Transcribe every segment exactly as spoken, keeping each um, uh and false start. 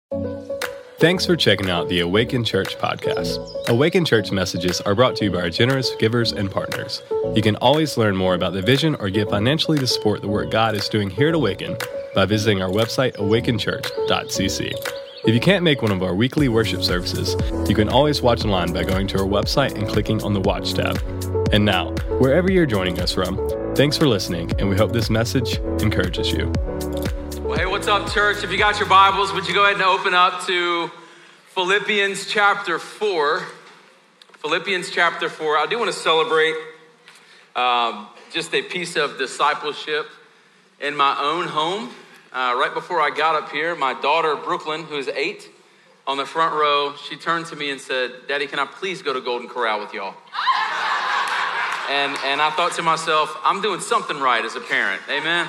Thanks for checking out the Awaken Church podcast. Awaken Church messages are brought to you by our generous givers and partners. You can always learn more about the vision or give financially to support the work God is doing here at Awaken by visiting our website, awaken church dot c c. If you can't make one of our weekly worship services, you can always watch online by going to our website and clicking on the Watch tab. And now, wherever you're joining us from, thanks for listening, and we hope this message encourages you. Well, hey, what's up, church? If you got your Bibles, would you go ahead and open up to Philippians chapter four. Philippians chapter four. I do want to celebrate um, just a piece of discipleship in my own home. Uh, right before I got up here, my daughter, Brooklyn, who is eight, on the front row, she turned to me and said, "Daddy, can I please go to Golden Corral with y'all?" And, and I thought to myself, I'm doing something right as a parent. Amen.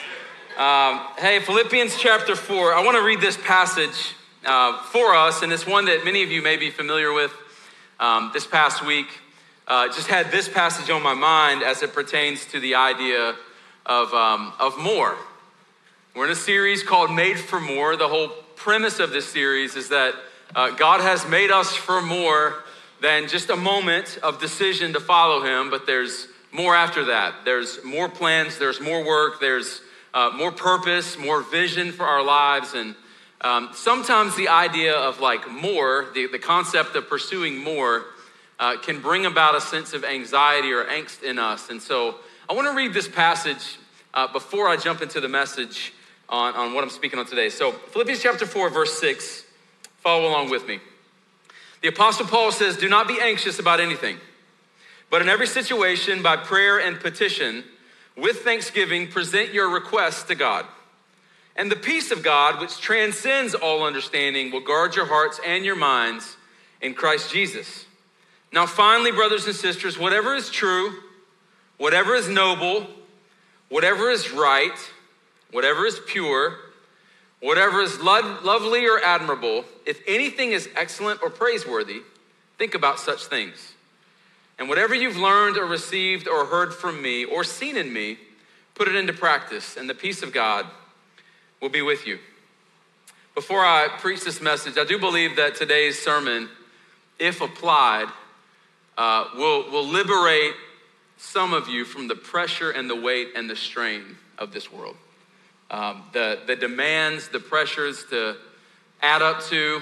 Um, hey, Philippians chapter four. I want to read this passage uh, for us, and it's one that many of you may be familiar with. Um, this past week, uh, just had this passage on my mind as it pertains to the idea of um, of more. We're in a series called Made for More. The whole premise of this series is that uh, God has made us for more than just a moment of decision to follow Him, but there's more after that. There's more plans. There's more work. There's Uh, more purpose, more vision for our lives. And um, sometimes the idea of like more, the, the concept of pursuing more uh, can bring about a sense of anxiety or angst in us. And so I want to read this passage uh, before I jump into the message on, on what I'm speaking on today. So Philippians chapter four, verse six, follow along with me. The Apostle Paul says, "Do not be anxious about anything, but in every situation by prayer and petition, with thanksgiving, present your requests to God. And the peace of God, which transcends all understanding, will guard your hearts and your minds in Christ Jesus. Now finally, brothers and sisters, whatever is true, whatever is noble, whatever is right, whatever is pure, whatever is lo- lovely or admirable, if anything is excellent or praiseworthy, think about such things. And whatever you've learned or received or heard from me or seen in me, put it into practice, and the peace of God will be with you." Before I preach this message, I do believe that today's sermon, if applied, uh, will, will liberate some of you from the pressure and the weight and the strain of this world. Um, the, the demands, the pressures to add up to,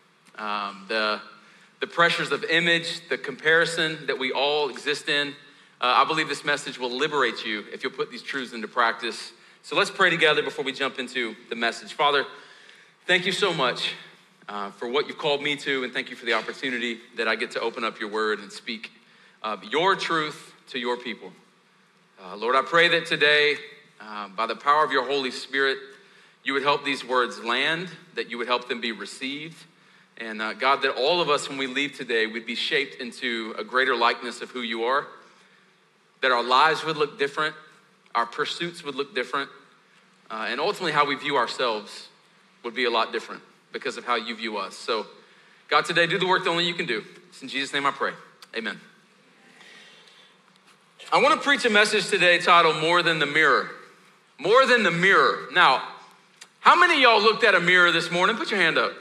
um, the The pressures of image, the comparison that we all exist in. Uh, I believe this message will liberate you if you'll put these truths into practice. So let's pray together before we jump into the message. Father, thank you so much uh, for what you've called me to, and thank you for the opportunity that I get to open up your word and speak uh, your truth to your people. Uh, Lord, I pray that today, uh, by the power of your Holy Spirit, you would help these words land, that you would help them be received. And uh, God, that all of us, when we leave today, would be shaped into a greater likeness of who you are, that our lives would look different, our pursuits would look different, uh, and ultimately how we view ourselves would be a lot different because of how you view us. So, God, today, do the work that only you can do. It's in Jesus' name I pray. Amen. I want to preach a message today titled More Than the Mirror. More Than the Mirror. Now, how many of y'all looked at a mirror this morning? Put your hand up.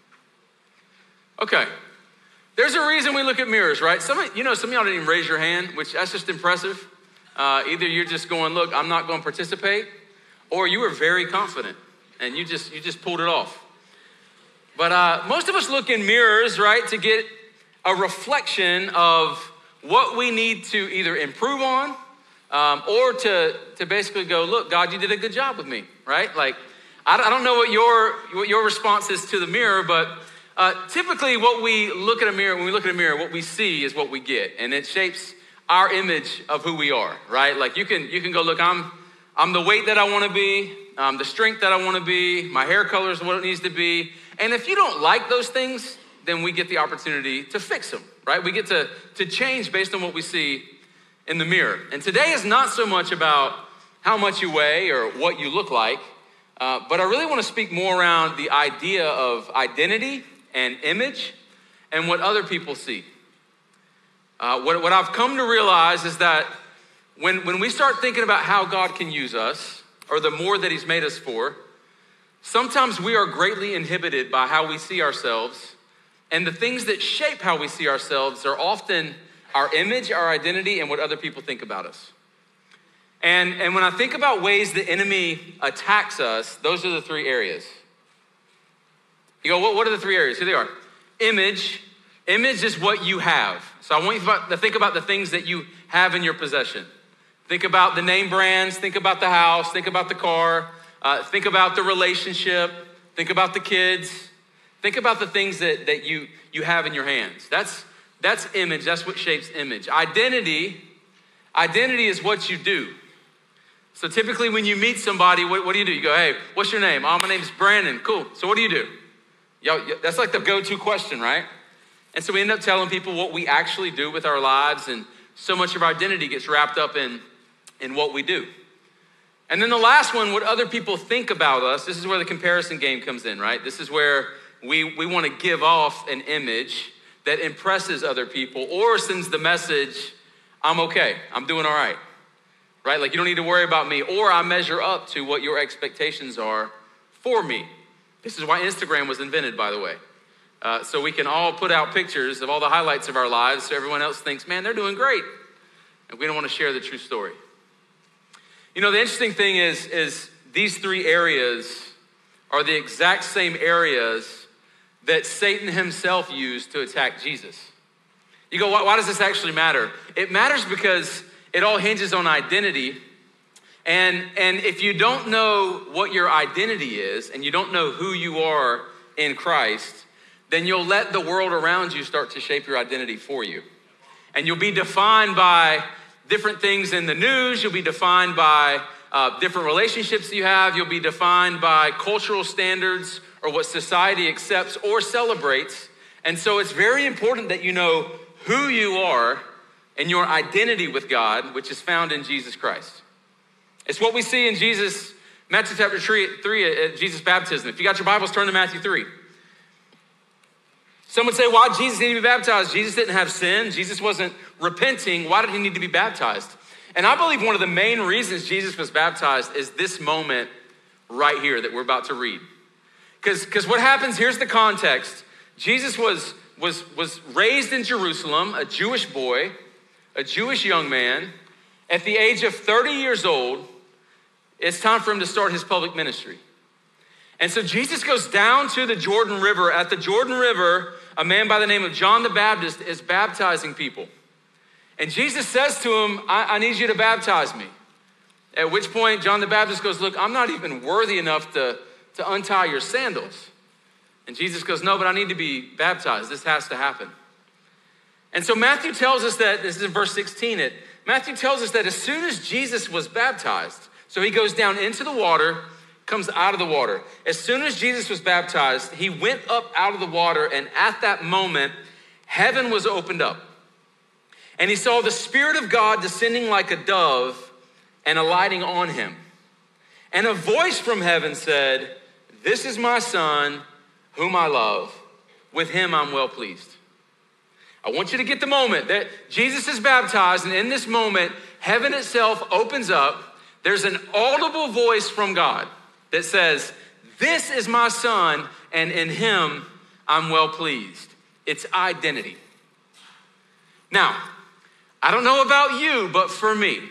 Okay, there's a reason we look at mirrors, right? Some, you know, some of y'all didn't even raise your hand, which that's just impressive. Uh, either you're just going, look, I'm not going to participate, or you were very confident and you just you just pulled it off. But uh, most of us look in mirrors, right, to get a reflection of what we need to either improve on um, or to to basically go, look, God, you did a good job with me, right? Like, I, I don't know what your what your response is to the mirror, but Uh, typically what we look at a mirror, when we look at a mirror, what we see is what we get, and it shapes our image of who we are, right? Like you can you can go, look, I'm I'm the weight that I want to be, um, the strength that I want to be, my hair color is what it needs to be, and if you don't like those things, then we get the opportunity to fix them, right? We get to to change based on what we see in the mirror. And today is not so much about how much you weigh or what you look like, uh, but I really want to speak more around the idea of identity and image and what other people see. Uh, what, what I've come to realize is that when, when we start thinking about how God can use us or the more that he's made us for, sometimes we are greatly inhibited by how we see ourselves, and the things that shape how we see ourselves are often our image, our identity, and what other people think about us. And, and when I think about ways the enemy attacks us, those are the three areas. You go, what, what are the three areas? Here they are. Image. Image is what you have. So I want you to think about the things that you have in your possession. Think about the name brands. Think about the house. Think about the car. Uh, think about the relationship. Think about the kids. Think about the things that, that you, you have in your hands. That's, that's image. That's what shapes image. Identity, identity is what you do. So typically when you meet somebody, what, what do you do? You go, hey, what's your name? Oh, my name's Brandon. Cool. So what do you do? Yo, that's like the go-to question, right? And so we end up telling people what we actually do with our lives, and so much of our identity gets wrapped up in, in what we do. And then the last one, what other people think about us. This is where the comparison game comes in, right? This is where we, we want to give off an image that impresses other people or sends the message, I'm okay, I'm doing all right, right? Like you don't need to worry about me, or I measure up to what your expectations are for me. This is why Instagram was invented, by the way. Uh, so we can all put out pictures of all the highlights of our lives so everyone else thinks, man, they're doing great. And we don't want to share the true story. You know, the interesting thing is, is these three areas are the exact same areas that Satan himself used to attack Jesus. You go, why, why does this actually matter? It matters because it all hinges on identity. And, and if you don't know what your identity is, and you don't know who you are in Christ, then you'll let the world around you start to shape your identity for you. And you'll be defined by different things in the news. You'll be defined by uh, different relationships that you have. You'll be defined by cultural standards or what society accepts or celebrates. And so it's very important that you know who you are and your identity with God, which is found in Jesus Christ. It's what we see in Jesus, Matthew chapter three, at Jesus' baptism. If you got your Bibles, turn to Matthew three. Some would say, why did Jesus need to be baptized? Jesus didn't have sin. Jesus wasn't repenting. Why did he need to be baptized? And I believe one of the main reasons Jesus was baptized is this moment right here that we're about to read. Because because what happens, here's the context. Jesus was, was, was raised in Jerusalem, a Jewish boy, a Jewish young man. At the age of thirty years old, it's time for him to start his public ministry. And so Jesus goes down to the Jordan River. At the Jordan River, a man by the name of John the Baptist is baptizing people. And Jesus says to him, I, I need you to baptize me. At which point, John the Baptist goes, look, I'm not even worthy enough to, to untie your sandals. And Jesus goes, no, but I need to be baptized. This has to happen. And so Matthew tells us that, this is in verse sixteen, it, Matthew tells us that as soon as Jesus was baptized, so he goes down into the water, comes out of the water. As soon as Jesus was baptized, he went up out of the water, and at that moment, heaven was opened up. And he saw the Spirit of God descending like a dove and alighting on him. And a voice from heaven said, this is my Son, whom I love. With him I'm well pleased. I want you to get the moment that Jesus is baptized, and in this moment, heaven itself opens up. There's an audible voice from God that says, this is my Son, and in him I'm well pleased. It's identity. Now, I don't know about you, but for me,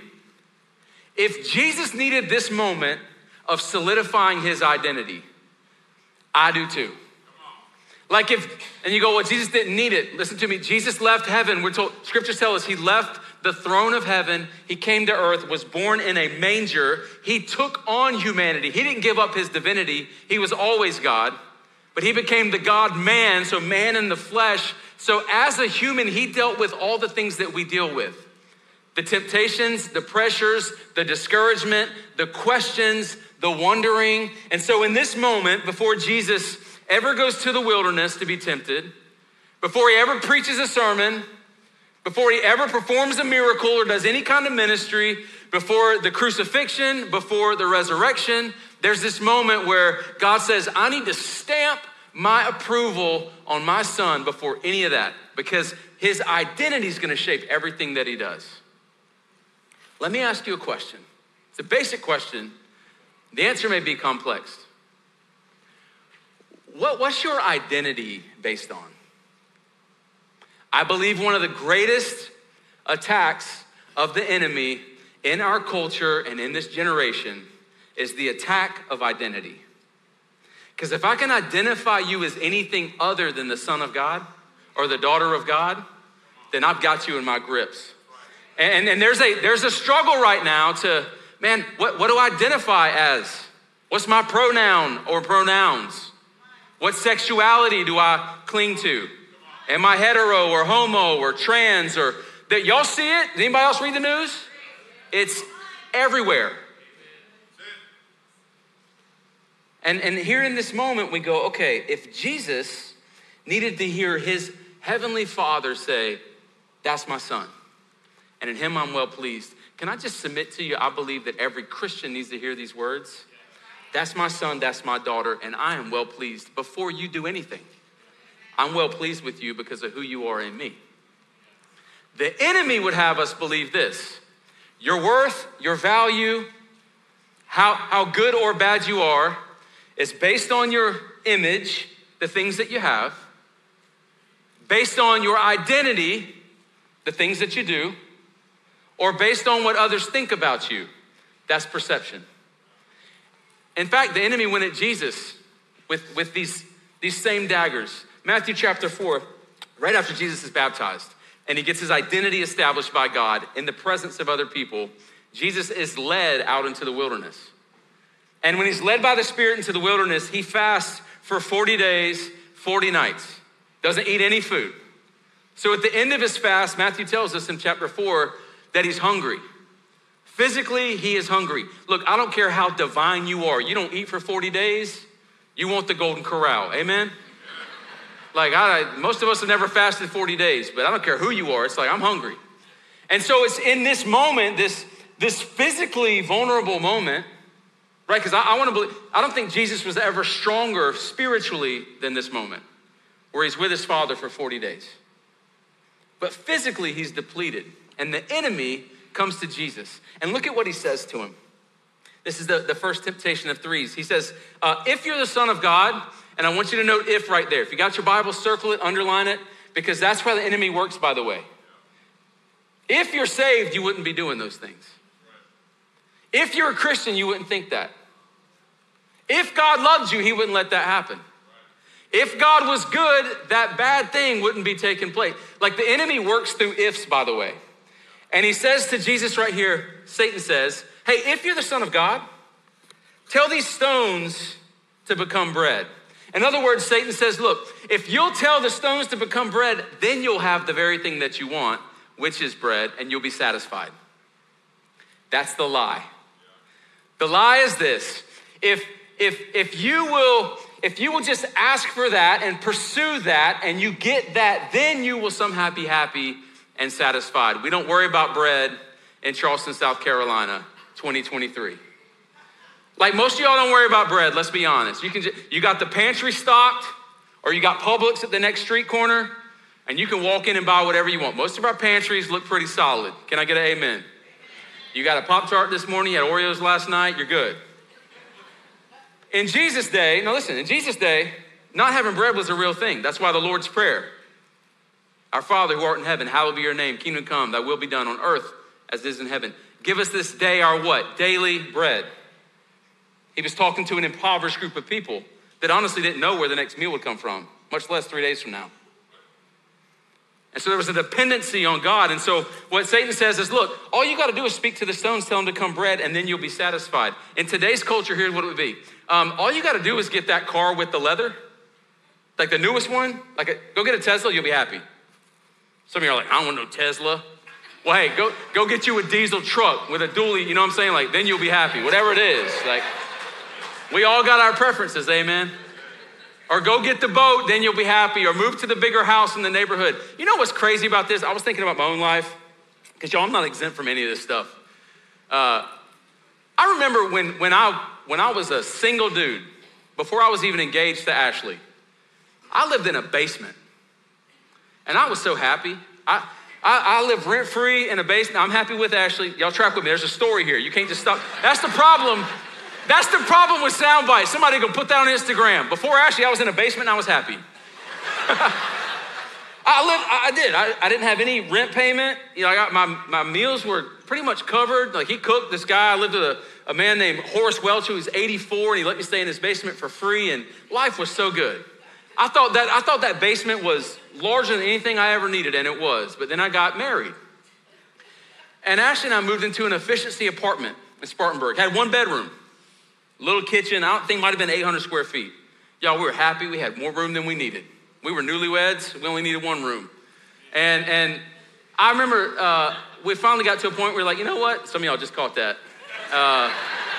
if Jesus needed this moment of solidifying his identity, I do too. Like if, and you go, well, Jesus didn't need it. Listen to me, Jesus left heaven. We're told, scriptures tell us he left the throne of heaven. He came to earth, was born in a manger. He took on humanity. He didn't give up his divinity. He was always God, but he became the God man, so man in the flesh. So as a human, he dealt with all the things that we deal with. The temptations, the pressures, the discouragement, the questions, the wondering. And so in this moment, before Jesus ever goes to the wilderness to be tempted, before he ever preaches a sermon, before he ever performs a miracle or does any kind of ministry, before the crucifixion, before the resurrection, there's this moment where God says, I need to stamp my approval on my Son before any of that, because his identity is going to shape everything that he does. Let me ask you a question. It's a basic question. The answer may be complex. what, what's your identity based on? I believe one of the greatest attacks of the enemy in our culture and in this generation is the attack of identity. Because if I can identify you as anything other than the son of God or the daughter of God, then I've got you in my grips. And, and there's a there's a struggle right now to, man, what, what do I identify as? What's my pronoun or pronouns? What sexuality do I cling to? Am I hetero or homo or trans or that y'all see it? Does anybody else read the news? It's everywhere. And, and here in this moment we go, okay, if Jesus needed to hear his heavenly Father say, that's my son, and in him I'm well pleased. Can I just submit to you, I believe that every Christian needs to hear these words. That's my son, that's my daughter, and I am well pleased. Before you do anything, I'm well pleased with you because of who you are in me. The enemy would have us believe this: your worth, your value, how, how good or bad you are is based on your image, the things that you have, based on your identity, the things that you do, or based on what others think about you. That's perception. In fact, the enemy went at Jesus with, with these, these same daggers. Matthew chapter four, right after Jesus is baptized, and he gets his identity established by God in the presence of other people, Jesus is led out into the wilderness. And when he's led by the Spirit into the wilderness, he fasts for forty days, forty nights. Doesn't eat any food. So at the end of his fast, Matthew tells us in chapter four that he's hungry. Physically, he is hungry. Look, I don't care how divine you are. You don't eat for forty days, you want the golden corral, amen? Like, I, most of us have never fasted forty days, but I don't care who you are. It's like, I'm hungry. And so it's in this moment, this, this physically vulnerable moment, right? Because I, I want to believe, I don't think Jesus was ever stronger spiritually than this moment where he's with his Father for forty days. But physically, he's depleted. And the enemy comes to Jesus. And look at what he says to him. This is the, the first temptation of threes. He says, uh, if you're the Son of God, and I want you to note if right there. If you got your Bible, circle it, underline it, because that's how the enemy works, by the way. If you're saved, you wouldn't be doing those things. If you're a Christian, you wouldn't think that. If God loved you, he wouldn't let that happen. If God was good, that bad thing wouldn't be taking place. Like the enemy works through ifs, by the way. And he says to Jesus right here, Satan says, hey, if you're the Son of God, tell these stones to become bread. In other words, Satan says, look, if you'll tell the stones to become bread, then you'll have the very thing that you want, which is bread, and you'll be satisfied. That's the lie. The lie is this: if if if you will if you will just ask for that and pursue that, and you get that, then you will somehow be happy and satisfied. We don't worry about bread in Charleston, South Carolina, twenty twenty-three. Like most of y'all don't worry about bread, let's be honest. You can just, you got the pantry stocked, or you got Publix at the next street corner, and you can walk in and buy whatever you want. Most of our pantries look pretty solid. Can I get an amen? You got a Pop-Tart this morning, you had Oreos last night, you're good. In Jesus' day, now listen, in Jesus' day, not having bread was a real thing. That's why the Lord's Prayer, our Father who art in heaven, hallowed be your name, kingdom come, thy will be done on earth as it is in heaven. Give us this day our what? Daily bread. He was talking to an impoverished group of people that honestly didn't know where the next meal would come from, much less three days from now. And so there was a dependency on God. And so what Satan says is, look, all you got to do is speak to the stones, tell them to come bread, and then you'll be satisfied. In today's culture, here's what it would be. Um, all you got to do is get that car with the leather, like the newest one. Like, a, go get a Tesla, you'll be happy. Some of you are like, I don't want no Tesla. Well, hey, go go get you a diesel truck with a dually, you know what I'm saying? Like, then you'll be happy, whatever it is. Like, we all got our preferences, amen? Or go get the boat, then you'll be happy. Or move to the bigger house in the neighborhood. You know what's crazy about this? I was thinking about my own life, because y'all, I'm not exempt from any of this stuff. Uh, I remember when, when, I, when I was a single dude, before I was even engaged to Ashley, I lived in a basement. And I was so happy. I, I, I live rent-free in a basement. I'm happy with Ashley. Y'all track with me. There's a story here. You can't just stop. That's the problem. That's the problem with sound bites. Somebody go put that on Instagram. Before Ashley, I was in a basement and I was happy. I lived, I did. I, I didn't have any rent payment. You know, I got my, my meals were pretty much covered. Like he cooked, this guy. I lived with a, a man named Horace Welch, who was eighty-four, and he let me stay in his basement for free, and life was so good. I thought that, I thought that basement was larger than anything I ever needed, and it was. But then I got married. And Ashley and I moved into an efficiency apartment in Spartanburg. Had one bedroom, little kitchen. I don't think it might have been eight hundred square feet. Y'all, we were happy. We had more room than we needed. We were newlyweds. We only needed one room. And and I remember uh, we finally got to a point where we were like, you know what? Some of y'all just caught that. Uh,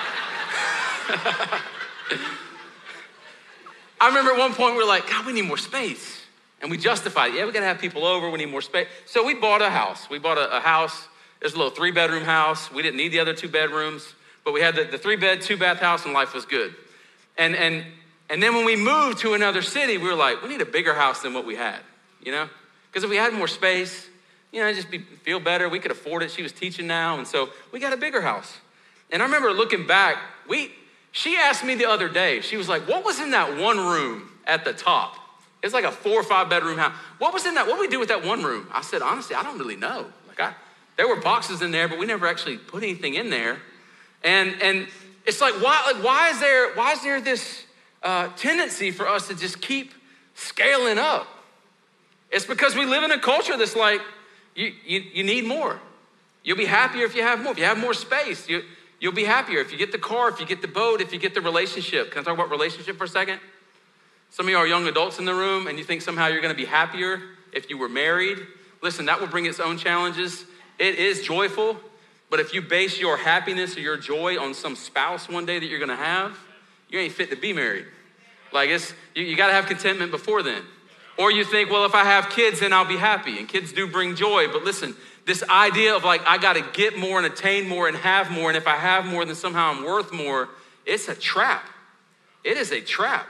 I remember at one point we were like, God, we need more space. And we justified it. Yeah, we got to have people over. We need more space. So we bought a house. We bought a, a house. It was a little three bedroom house. We didn't need the other two bedrooms, but we had the, the three bed, two bath house, and life was good. And and And then when we moved to another city, we were like, we need a bigger house than what we had, you know? Because if we had more space, you know, just be, feel better. We could afford it. She was teaching now. And so we got a bigger house. And I remember looking back, we, she asked me the other day, she was like, what was in that one room at the top? It's like a four or five bedroom house. What was in that? What did we do with that one room? I said, honestly, I don't really know. Like I, there were boxes in there, but we never actually put anything in there. And, and it's like, why, like, why is there, why is there this, Uh, tendency for us to just keep scaling up? It's because we live in a culture that's like, you, you, you need more. You'll be happier if you have more. If you have more space, you, you'll be happier. If you get the car, if you get the boat, if you get the relationship. Can I talk about relationship for a second? Some of you are young adults in the room and you think somehow you're gonna be happier if you were married. Listen, that will bring its own challenges. It is joyful, but if you base your happiness or your joy on some spouse one day that you're gonna have, you ain't fit to be married. Like it's, you, you gotta have contentment before then. Or you think, well, if I have kids, then I'll be happy. And kids do bring joy. But listen, this idea of like, I gotta get more and attain more and have more. And if I have more, then somehow I'm worth more. It's a trap. It is a trap.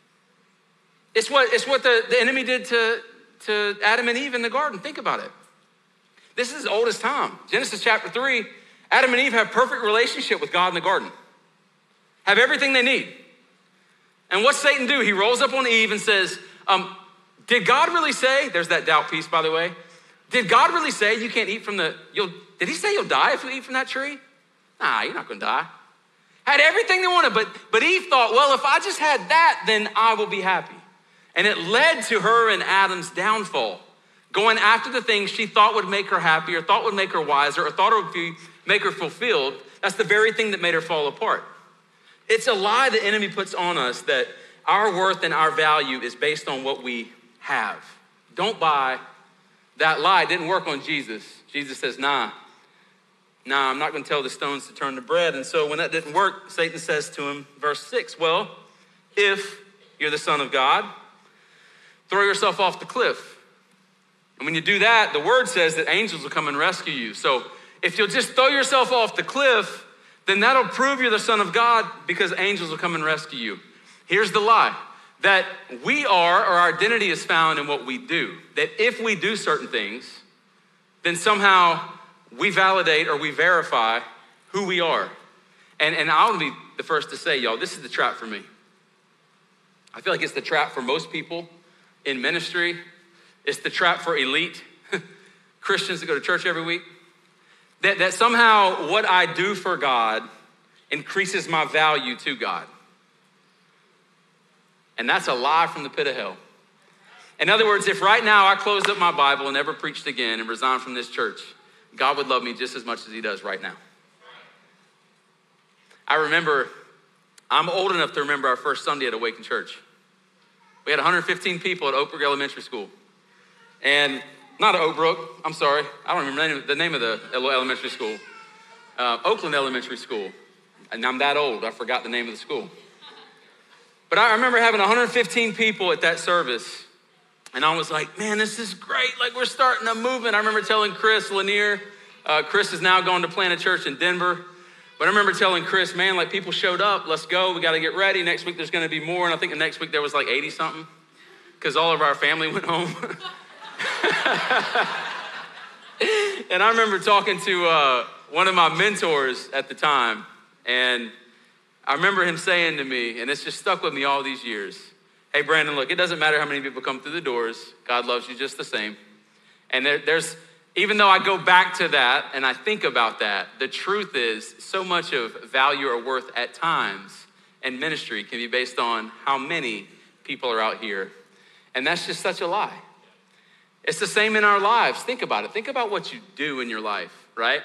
It's what, it's what the, the enemy did to, to Adam and Eve in the garden. Think about it. This is as old as time. Genesis chapter three, Adam and Eve have perfect relationship with God in the garden. Have everything they need. And what's Satan do? He rolls up on Eve and says, um, did God really say, there's that doubt piece, by the way. Did God really say you can't eat from the, you'll, did he say you'll die if you eat from that tree? Nah, you're not gonna die. Had everything they wanted, but, but Eve thought, well, if I just had that, then I will be happy. And it led to her and Adam's downfall, going after the things she thought would make her happy, or thought would make her wiser, or thought it would make her fulfilled. That's the very thing that made her fall apart. It's a lie the enemy puts on us that our worth and our value is based on what we have. Don't buy that lie. It didn't work on Jesus. Jesus says, nah, nah, I'm not gonna tell the stones to turn to bread. And so when that didn't work, Satan says to him, verse six, well, if you're the Son of God, throw yourself off the cliff. And when you do that, the word says that angels will come and rescue you. So if you'll just throw yourself off the cliff, then that'll prove you're the Son of God, because angels will come and rescue you. Here's the lie, that we are, or our identity is found in what we do. That if we do certain things, then somehow we validate or we verify who we are. And, and I'll be the first to say, y'all, this is the trap for me. I feel like it's the trap for most people in ministry. It's the trap for elite Christians that go to church every week. That, that somehow what I do for God increases my value to God. And that's a lie from the pit of hell. In other words, if right now I closed up my Bible and never preached again and resigned from this church, God would love me just as much as he does right now. I remember, I'm old enough to remember our first Sunday at Awaken Church. We had one hundred fifteen people at Oak Brook Elementary School. And not at Oak Brook, I'm sorry. I don't remember the name of the elementary school. Uh, Oakland Elementary School. And I'm that old, I forgot the name of the school. But I remember having one hundred fifteen people at that service. And I was like, man, this is great. Like, we're starting a movement. I remember telling Chris Lanier, uh, Chris is now going to plant a church in Denver. But I remember telling Chris, man, like, people showed up. Let's go. We got to get ready. Next week, there's going to be more. And I think the next week there was like eighty something because all of our family went home. And I remember talking to uh, one of my mentors at the time. And I remember him saying to me, and it's just stuck with me all these years, hey, Brandon, look, it doesn't matter how many people come through the doors. God loves you just the same. And there, there's, even though I go back to that and I think about that, the truth is so much of value or worth at times in ministry can be based on how many people are out here. And that's just such a lie. It's the same in our lives. Think about it. Think about what you do in your life, right?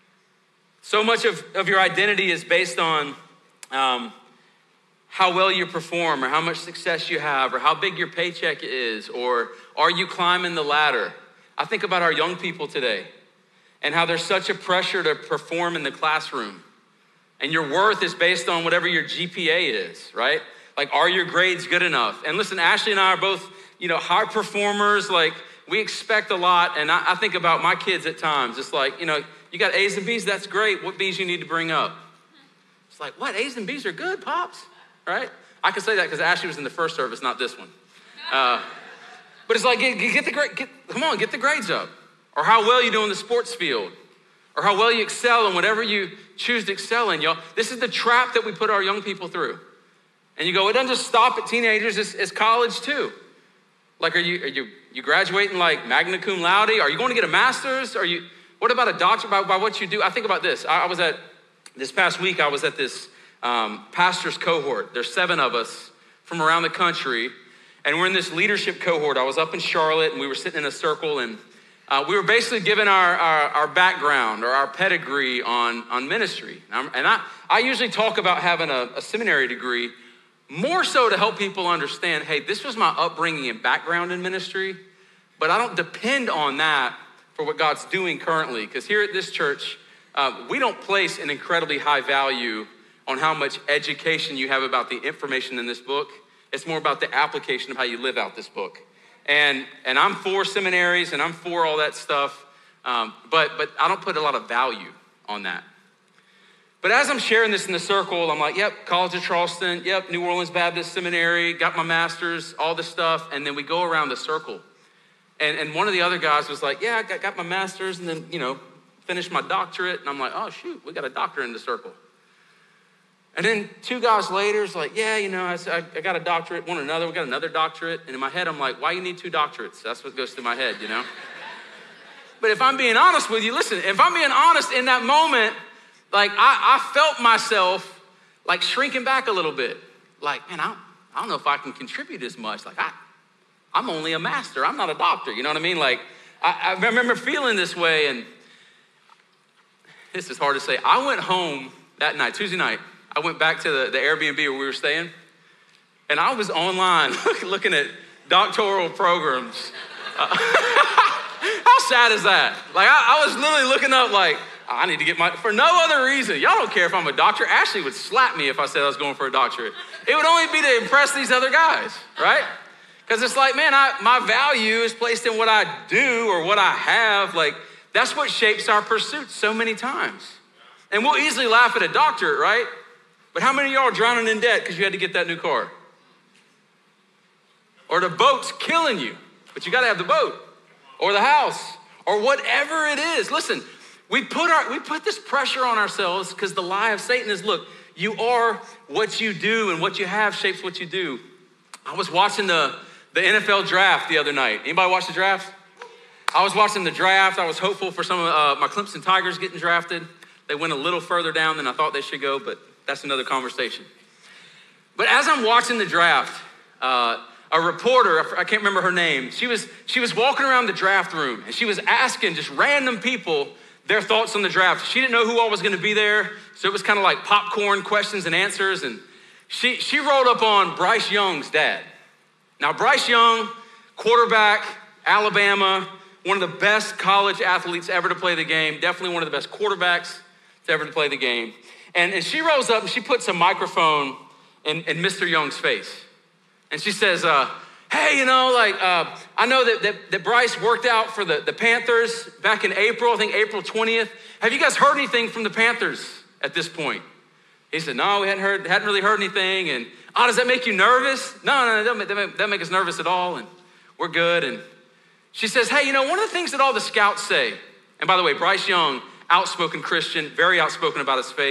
So much of, of your identity is based on um, how well you perform or how much success you have or how big your paycheck is or are you climbing the ladder? I think about our young people today and how there's such a pressure to perform in the classroom. And your worth is based on whatever your G P A is, right? Like, are your grades good enough? And listen, Ashley and I are both, you know, high performers. Like, we expect a lot. And I, I think about my kids at times. It's like, you know, you got A's and B's, that's great. What B's you need to bring up? It's like, what, A's and B's are good, Pops, right? I can say that because Ashley was in the first service, not this one. Uh, but it's like, get, get the grade, get, come on, get the grades up. Or how well you do in the sports field. Or how well you excel in whatever you choose to excel in, y'all. This is the trap that we put our young people through. And you go, it doesn't just stop at teenagers, it's, it's college too. Like, are you are you you graduating like magna cum laude? Are you going to get a master's? Are you, what about a doctorate by, by what you do? I think about this. I, I was at, this past week, I was at this um, pastor's cohort. There's seven of us from around the country. And we're in this leadership cohort. I was up in Charlotte and we were sitting in a circle and uh, we were basically given our, our, our background or our pedigree on, on ministry. And, I'm, and I, I usually talk about having a, a seminary degree more so to help people understand, hey, this was my upbringing and background in ministry, but I don't depend on that for what God's doing currently. Because here at this church, uh, we don't place an incredibly high value on how much education you have about the information in this book. It's more about the application of how you live out this book. And and I'm for seminaries and I'm for all that stuff, um, but but I don't put a lot of value on that. But as I'm sharing this in the circle, I'm like, yep, College of Charleston, yep, New Orleans Baptist Seminary, got my master's, all this stuff. And then we go around the circle. And, and one of the other guys was like, yeah, I got, got my master's and then, you know, finished my doctorate. And I'm like, oh, shoot, we got a doctorate in the circle. And then two guys later is like, yeah, you know, I, I got a doctorate, one another, we got another doctorate. And in my head, I'm like, why you need two doctorates? That's what goes through my head, you know? But if I'm being honest with you, listen, if I'm being honest in that moment, like, I, I felt myself, like, shrinking back a little bit. Like, man, I don't, I don't know if I can contribute as much. Like, I, I'm only a master. I'm not a doctor. You know what I mean? Like, I, I remember feeling this way, and this is hard to say. I went home that night, Tuesday night. I went back to the, the Airbnb where we were staying, and I was online looking at doctoral programs. Uh, how sad is that? Like, I, I was literally looking up, like, I need to get my, for no other reason. Y'all don't care if I'm a doctor. Ashley would slap me if I said I was going for a doctorate. It would only be to impress these other guys, right? Because it's like, man, I, my value is placed in what I do or what I have. Like, that's what shapes our pursuits so many times. And we'll easily laugh at a doctorate, right? But how many of y'all are drowning in debt because you had to get that new car? Or the boat's killing you, but you got to have the boat or the house or whatever it is. Listen, We put our we put this pressure on ourselves because the lie of Satan is, look, you are what you do and what you have shapes what you do. I was watching the, the N F L draft the other night. Anybody watch the draft? I was watching the draft. I was hopeful for some of uh, my Clemson Tigers getting drafted. They went a little further down than I thought they should go, but that's another conversation. But as I'm watching the draft, uh, a reporter, I can't remember her name, she was she was walking around the draft room and she was asking just random people their thoughts on the draft. She didn't know who all was gonna be there, so it was kind of like popcorn questions and answers, and she, she rolled up on Bryce Young's dad. Now, Bryce Young, quarterback, Alabama, one of the best college athletes ever to play the game, definitely one of the best quarterbacks to ever to play the game. And, and she rolls up and she puts a microphone in, in Mister Young's face. And she says, uh, hey, you know, like, uh, I know that, that, that Bryce worked out for the, the Panthers back in April, I think April twentieth. Have you guys heard anything from the Panthers at this point? He said, no, we hadn't heard, hadn't really heard anything. And, oh, does that make you nervous? No, no, no, that doesn't make, make us nervous at all. And we're good. And she says, hey, you know, one of the things that all the scouts say, and by the way, Bryce Young, outspoken Christian, very outspoken about his faith,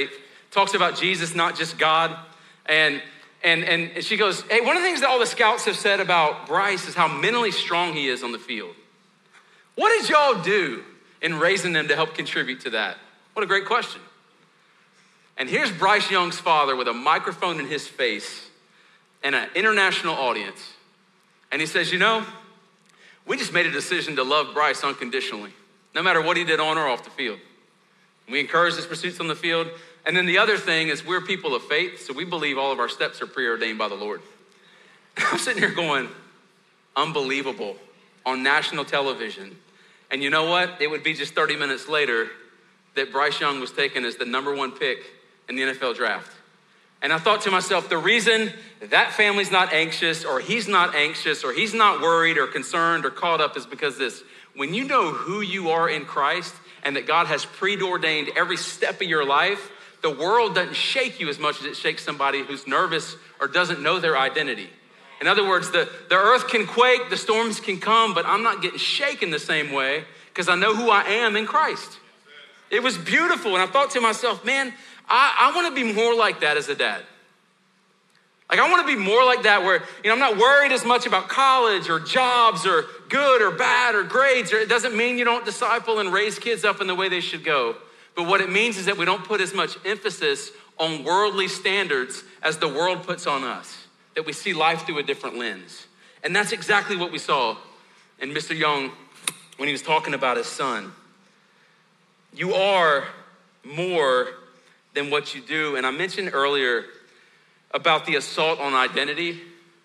talks about Jesus, not just God. And, and, and she goes, hey, one of the things that all the scouts have said about Bryce is how mentally strong he is on the field. What did y'all do in raising them to help contribute to that? What a great question. And here's Bryce Young's father with a microphone in his face and an international audience. And he says, you know, we just made a decision to love Bryce unconditionally, no matter what he did on or off the field. We encourage his pursuits on the field. And then the other thing is we're people of faith, so we believe all of our steps are preordained by the Lord. I'm sitting here going, unbelievable, on national television. And you know what? It would be just thirty minutes later that Bryce Young was taken as the number one pick in the N F L draft. And I thought to myself, the reason that family's not anxious or he's not anxious or he's not worried or concerned or caught up is because this, when you know who you are in Christ and that God has preordained every step of your life, the world doesn't shake you as much as it shakes somebody who's nervous or doesn't know their identity. In other words, the, the earth can quake, the storms can come, but I'm not getting shaken the same way because I know who I am in Christ. It was beautiful. And I thought to myself, man, I, I want to be more like that as a dad. Like I want to be more like that where, you know, I'm not worried as much about college or jobs or good or bad or grades. Or it doesn't mean you don't disciple and raise kids up in the way they should go. But what it means is that we don't put as much emphasis on worldly standards as the world puts on us. That we see life through a different lens. And that's exactly what we saw in Mister Young when he was talking about his son. You are more than what you do. And I mentioned earlier about the assault on identity.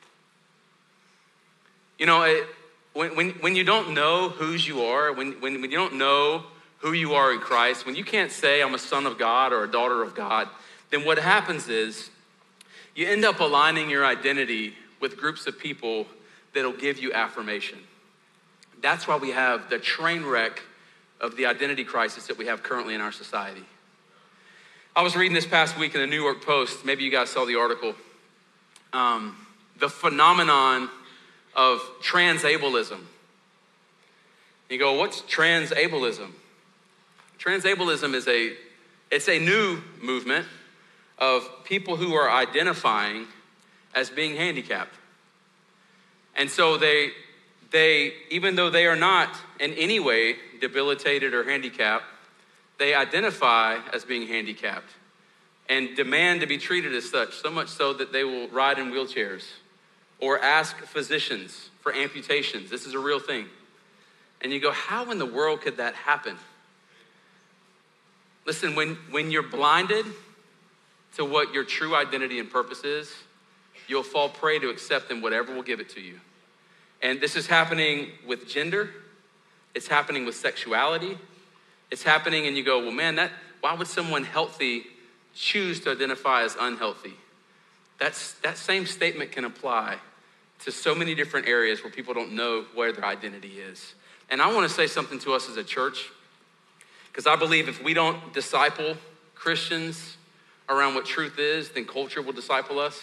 You know, it, when, when, when you don't know whose you are, when, when, when you don't know who you are in Christ, when you can't say I'm a son of God or a daughter of God, then what happens is you end up aligning your identity with groups of people that'll give you affirmation. That's why we have the train wreck of the identity crisis that we have currently in our society. I was reading this past week in the New York Post, maybe you guys saw the article, um, the phenomenon of transableism. You go, what's transableism? Transableism is a, it's a new movement of people who are identifying as being handicapped. And so they, they, even though they are not in any way debilitated or handicapped, they identify as being handicapped and demand to be treated as such, so much so that they will ride in wheelchairs or ask physicians for amputations. This is a real thing. And you go, how in the world could that happen? Listen, when, when you're blinded to what your true identity and purpose is, you'll fall prey to accepting whatever will give it to you. And this is happening with gender. It's happening with sexuality. It's happening and you go, well, man, that why would someone healthy choose to identify as unhealthy? That's, that same statement can apply to so many different areas where people don't know where their identity is. And I want to say something to us as a church, because I believe if we don't disciple Christians around what truth is, then culture will disciple us.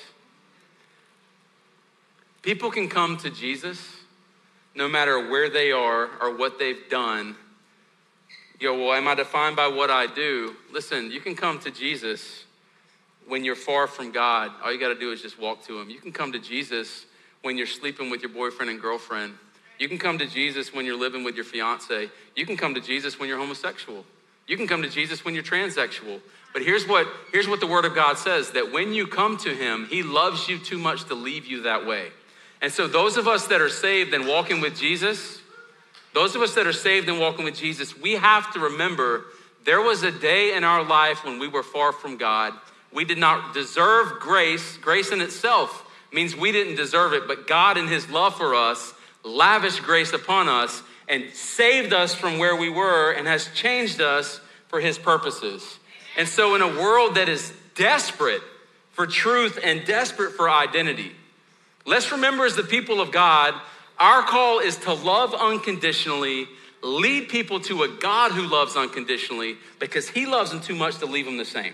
People can come to Jesus no matter where they are or what they've done. You go, well, am I defined by what I do? Listen, you can come to Jesus when you're far from God. All you got to do is just walk to him. You can come to Jesus when you're sleeping with your boyfriend and girlfriend. You can come to Jesus when you're living with your fiance. You can come to Jesus when you're homosexual. You can come to Jesus when you're transsexual. But here's what, here's what the word of God says, that when you come to him, he loves you too much to leave you that way. And so those of us that are saved and walking with Jesus, those of us that are saved and walking with Jesus, we have to remember there was a day in our life when we were far from God. We did not deserve grace. Grace in itself means we didn't deserve it, but God in his love for us lavished grace upon us and saved us from where we were and has changed us for his purposes. And so in a world that is desperate for truth and desperate for identity, let's remember as the people of God, our call is to love unconditionally, lead people to a God who loves unconditionally because he loves them too much to leave them the same.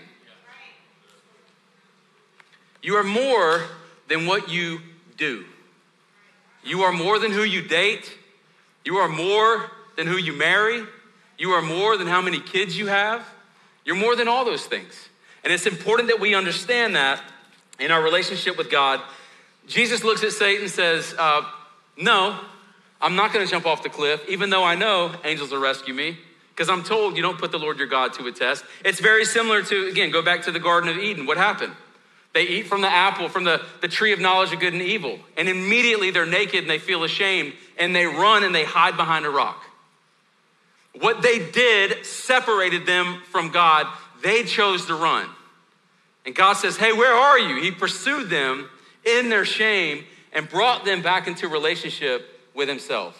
You are more than what you do. You are more than who you date. You are more than who you marry. You are more than how many kids you have. You're more than all those things. And it's important that we understand that in our relationship with God. Jesus looks at Satan and says, uh, no, I'm not gonna jump off the cliff, even though I know angels will rescue me, because I'm told you don't put the Lord your God to a test. It's very similar to, again, go back to the Garden of Eden. What happened? They eat from the apple, from the, the tree of knowledge of good and evil, and immediately they're naked and they feel ashamed, and they run and they hide behind a rock. What they did separated them from God. They chose to run. And God says, hey, where are you? He pursued them in their shame and brought them back into relationship with himself.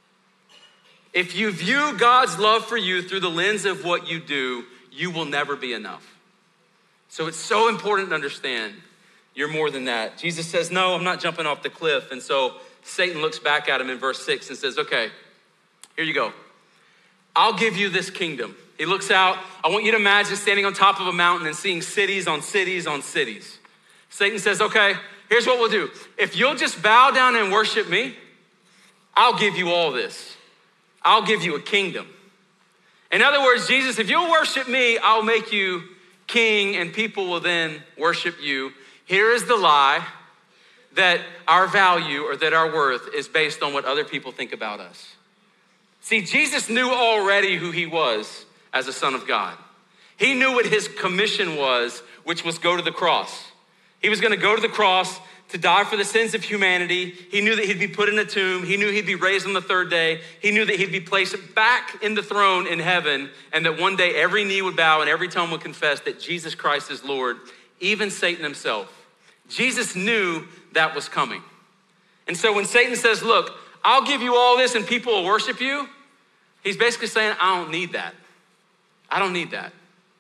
If you view God's love for you through the lens of what you do, you will never be enough. So it's so important to understand you're more than that. Jesus says, no, I'm not jumping off the cliff. And so Satan looks back at him in verse six and says, okay, here you go. I'll give you this kingdom. He looks out. I want you to imagine standing on top of a mountain and seeing cities on cities on cities. Satan says, okay, here's what we'll do. If you'll just bow down and worship me, I'll give you all this. I'll give you a kingdom. In other words, Jesus, if you'll worship me, I'll make you king and people will then worship you. Here is the lie that our value or that our worth is based on what other people think about us. See, Jesus knew already who he was as a son of God. He knew what his commission was, which was go to the cross. He was gonna go to the cross to die for the sins of humanity. He knew that he'd be put in a tomb. He knew he'd be raised on the third day. He knew that he'd be placed back in the throne in heaven, and that one day every knee would bow and every tongue would confess that Jesus Christ is Lord, even Satan himself. Jesus knew that was coming. And so when Satan says, look, I'll give you all this and people will worship you, he's basically saying, I don't need that. I don't need that.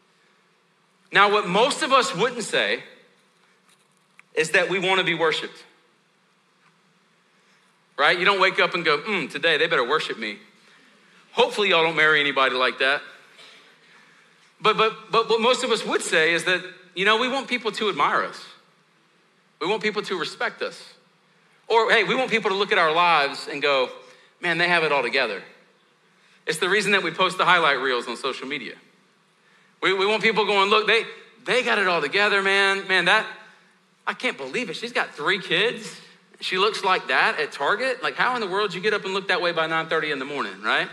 Now, what most of us wouldn't say is that we want to be worshiped, right? You don't wake up and go, mm, today they better worship me. Hopefully y'all don't marry anybody like that. But, but, but what most of us would say is that, you know, we want people to admire us. We want people to respect us. Or, hey, we want people to look at our lives and go, man, they have it all together. It's the reason that we post the highlight reels on social media. We, we want people going, look, they, they got it all together, man. Man, that, I can't believe it. She's got three kids. She looks like that at Target. Like, how in the world did you get up and look that way by nine thirty in the morning, right?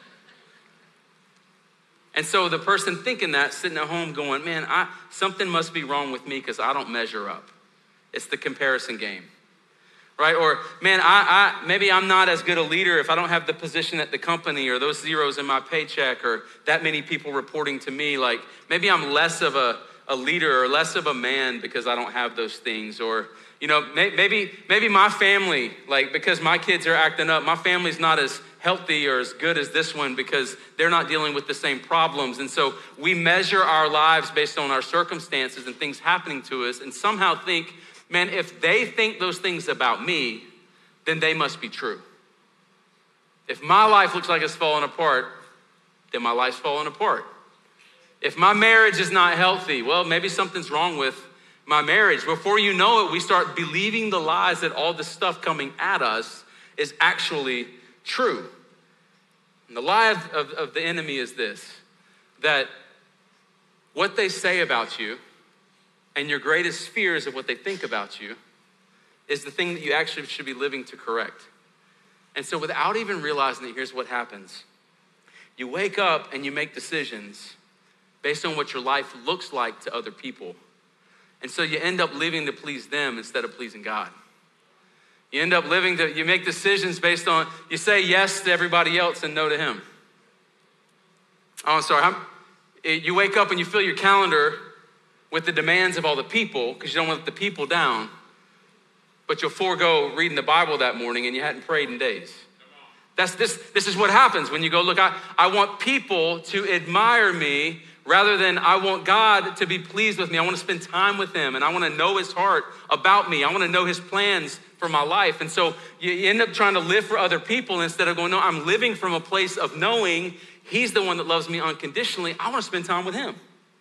And so the person thinking that, sitting at home going, man, I, something must be wrong with me because I don't measure up. It's the comparison game, right? Or, man, I, I maybe I'm not as good a leader if I don't have the position at the company or those zeros in my paycheck or that many people reporting to me. Like, maybe I'm less of a a leader or less of a man because I don't have those things. Or, you know, maybe maybe my family, like because my kids are acting up, my family's not as healthy or as good as this one because they're not dealing with the same problems. And so we measure our lives based on our circumstances and things happening to us and somehow think, man, if they think those things about me, then they must be true. If my life looks like it's falling apart, then my life's falling apart. If my marriage is not healthy, well, maybe something's wrong with my marriage. Before you know it, we start believing the lies that all this stuff coming at us is actually true. And the lie of, of, of the enemy is this, that what they say about you and your greatest fears of what they think about you is the thing that you actually should be living to correct. And so without even realizing it, here's what happens. You wake up and you make decisions based on what your life looks like to other people. And so you end up living to please them instead of pleasing God. You end up living to, you make decisions based on, you say yes to everybody else and no to him. Oh, I'm sorry. I'm, you wake up and you fill your calendar with the demands of all the people because you don't want the people down, but you'll forego reading the Bible that morning and you hadn't prayed in days. That's this, this is what happens when you go, look, I, I want people to admire me rather than I want God to be pleased with me. I want to spend time with him and I want to know his heart about me. I want to know his plans for my life. And so you end up trying to live for other people instead of going, no, I'm living from a place of knowing he's the one that loves me unconditionally. I want to spend time with him.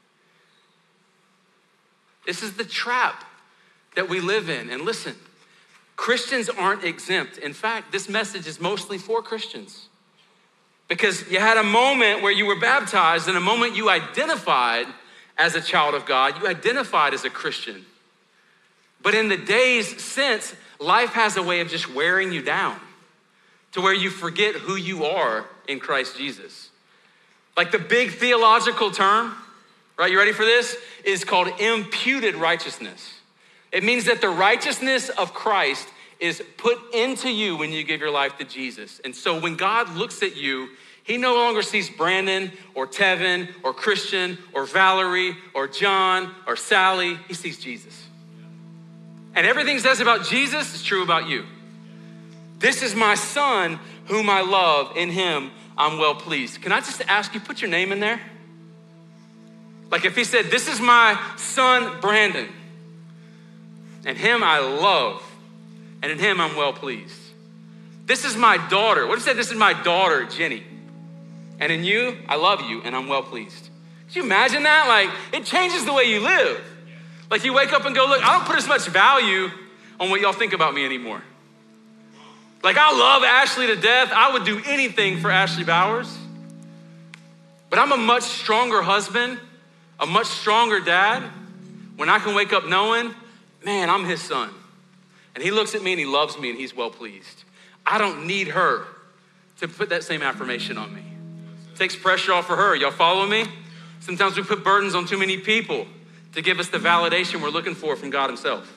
This is the trap that we live in. And listen, Christians aren't exempt. In fact, this message is mostly for Christians. Because you had a moment where you were baptized and a moment you identified as a child of God. You identified as a Christian. But in the days since, life has a way of just wearing you down to where you forget who you are in Christ Jesus. Like the big theological term, right, you ready for this? Is called imputed righteousness. It means that the righteousness of Christ is put into you when you give your life to Jesus. And so when God looks at you, he no longer sees Brandon or Tevin or Christian or Valerie or John or Sally. He sees Jesus. And everything he says about Jesus is true about you. This is my son whom I love. In him I'm well pleased. Can I just ask you, put your name in there? Like if he said, this is my son Brandon, and him I love, and in him I'm well pleased. This is my daughter. What if he said, this is my daughter Jenny, and in you I love you and I'm well pleased? Could you imagine that? Like it changes the way you live. Like you wake up and go, look, I don't put as much value on what y'all think about me anymore. Like I love Ashley to death. I would do anything for Ashley Bowers. But I'm a much stronger husband, a much stronger dad, when I can wake up knowing, man, I'm his son. And he looks at me and he loves me and he's well pleased. I don't need her to put that same affirmation on me. It takes pressure off of her. Y'all follow me? Sometimes we put burdens on too many people to give us the validation we're looking for from God himself.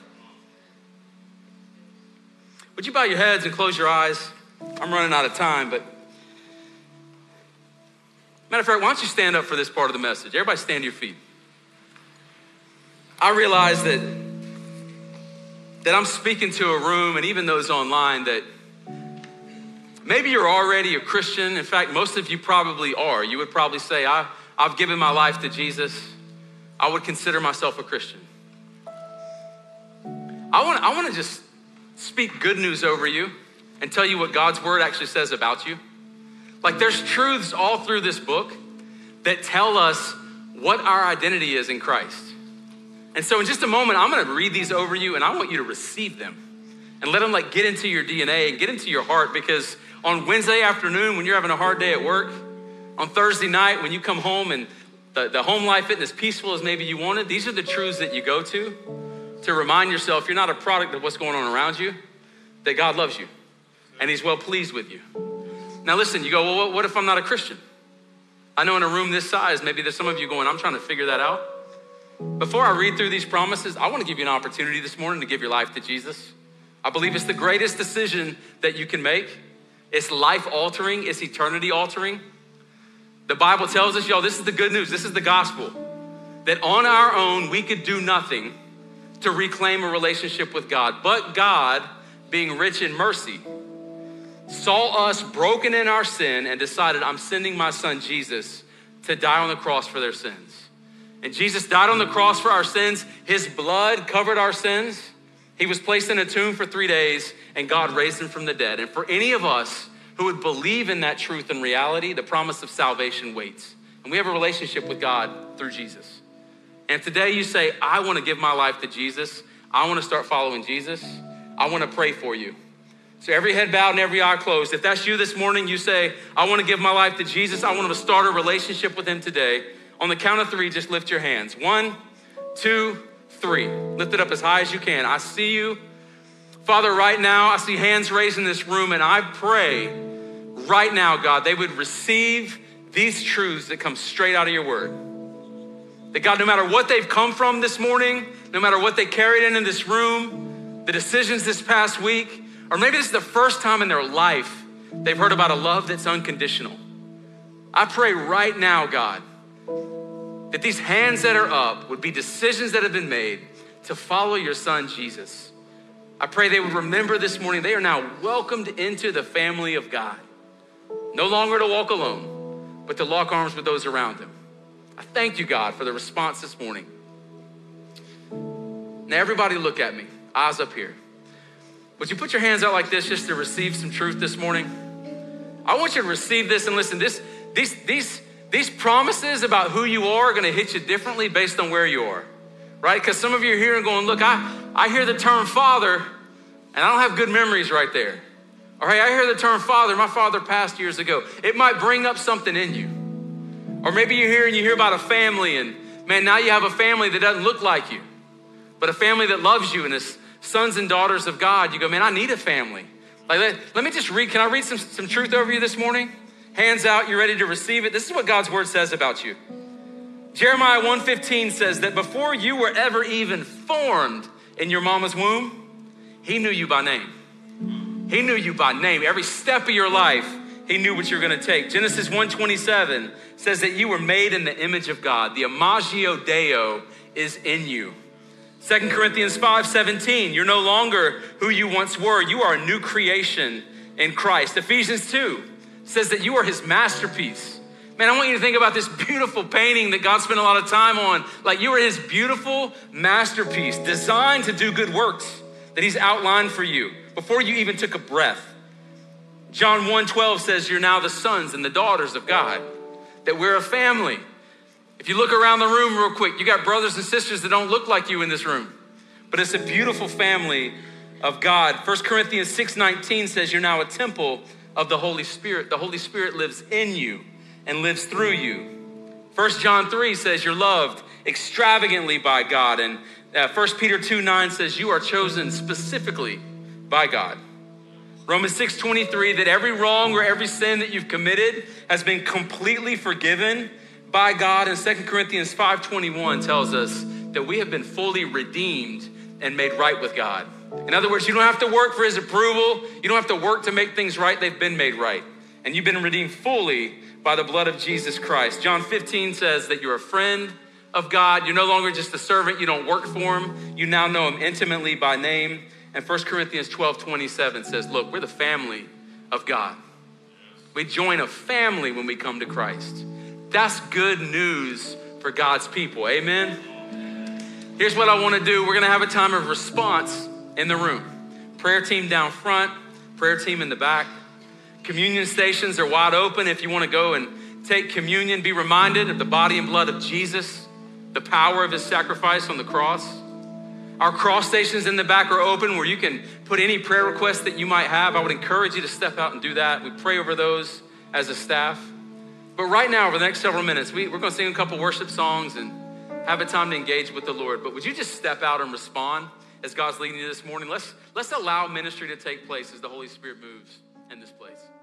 Would you bow your heads and close your eyes? I'm running out of time, but matter of fact, why don't you stand up for this part of the message? Everybody stand to your feet. I realize that, that I'm speaking to a room, and even those online, that maybe you're already a Christian. In fact, most of you probably are. You would probably say, I, I've given my life to Jesus. I would consider myself a Christian. I want, I want to just speak good news over you and tell you what God's word actually says about you. Like there's truths all through this book that tell us what our identity is in Christ. And so in just a moment, I'm gonna read these over you and I want you to receive them and let them like get into your D N A and get into your heart, because on Wednesday afternoon when you're having a hard day at work, on Thursday night when you come home and the, the home life isn't as peaceful as maybe you wanted, these are the truths that you go to to remind yourself you're not a product of what's going on around you, that God loves you and he's well pleased with you. Now listen, you go, well, what if I'm not a Christian? I know in a room this size, maybe there's some of you going, I'm trying to figure that out. Before I read through these promises, I want to give you an opportunity this morning to give your life to Jesus. I believe it's the greatest decision that you can make. It's life altering, it's eternity altering. The Bible tells us, y'all, this is the good news, this is the gospel, that on our own, we could do nothing to reclaim a relationship with God. But God, being rich in mercy, saw us broken in our sin and decided, I'm sending my son Jesus to die on the cross for their sins. And Jesus died on the cross for our sins. His blood covered our sins. He was placed in a tomb for three days and God raised him from the dead. And for any of us who would believe in that truth and reality, the promise of salvation waits. And we have a relationship with God through Jesus. And today you say, I want to give my life to Jesus. I want to start following Jesus. I want to pray for you. So every head bowed and every eye closed. If that's you this morning, you say, I want to give my life to Jesus. I want to start a relationship with him today. On the count of three, just lift your hands. One, two, three. Lift it up as high as you can. I see you. Father, right now, I see hands raised in this room, and I pray right now, God, they would receive these truths that come straight out of your word. That God, no matter what they've come from this morning, no matter what they carried in in this room, the decisions this past week, or maybe this is the first time in their life they've heard about a love that's unconditional. I pray right now, God, that these hands that are up would be decisions that have been made to follow your son, Jesus. I pray they would remember this morning they are now welcomed into the family of God. No longer to walk alone, but to lock arms with those around them. I thank you, God, for the response this morning. Now everybody look at me, eyes up here. Would you put your hands out like this just to receive some truth this morning? I want you to receive this and listen, this, these, these, these promises about who you are are gonna hit you differently based on where you are, right? Because some of you are here and going, look, I, I hear the term father and I don't have good memories right there. All right, I hear the term father, my father passed years ago. It might bring up something in you. Or maybe you're here and you hear about a family and Man, now you have a family that doesn't look like you, but a family that loves you and is sons and daughters of God. You go, man, I need a family. Like, let, let me just read, can I read some, some truth over you this morning? Hands out, you're ready to receive it. This is what God's word says about you. Jeremiah one fifteen says that before you were ever even formed in your mama's womb, he knew you by name. He knew you by name. Every step of your life, he knew what you were gonna take. Genesis one twenty-seven says that you were made in the image of God. The imagio Deo is in you. Second Corinthians five seventeen, you're no longer who you once were. You are a new creation in Christ. Ephesians two says that you are his masterpiece. Man, I want you to think about this beautiful painting that God spent a lot of time on. Like, you are his beautiful masterpiece, designed to do good works that he's outlined for you before you even took a breath. John one twelve says you're now the sons and the daughters of God, that we're a family. If you look around the room real quick, you got brothers and sisters that don't look like you in this room, but it's a beautiful family of God. First Corinthians six nineteen says you're now a temple of the Holy Spirit. The Holy Spirit lives in you and lives through you. First John three says you're loved extravagantly by God. And uh, First Peter two nine says you are chosen specifically by God. Romans six twenty-three, that every wrong or every sin that you've committed has been completely forgiven by God. And Second Corinthians five twenty-one tells us that we have been fully redeemed and made right with God. In other words, you don't have to work for his approval. You don't have to work to make things right. They've been made right. And you've been redeemed fully by the blood of Jesus Christ. John fifteen says that you're a friend of God. You're no longer just a servant. You don't work for him. You now know him intimately by name. And First Corinthians twelve twenty-seven says, look, we're the family of God. We join a family when we come to Christ. That's good news for God's people, amen? Here's what I wanna do. We're gonna have a time of response in the room. Prayer team down front, prayer team in the back. Communion stations are wide open. If you wanna go and take communion, be reminded of the body and blood of Jesus, the power of his sacrifice on the cross. Our cross stations in the back are open where you can put any prayer requests that you might have. I would encourage you to step out and do that. We pray over those as a staff. But right now, over the next several minutes, we, we're gonna sing a couple worship songs and have a time to engage with the Lord. But would you just step out and respond as God's leading you this morning? Let's, let's allow ministry to take place as the Holy Spirit moves in this place.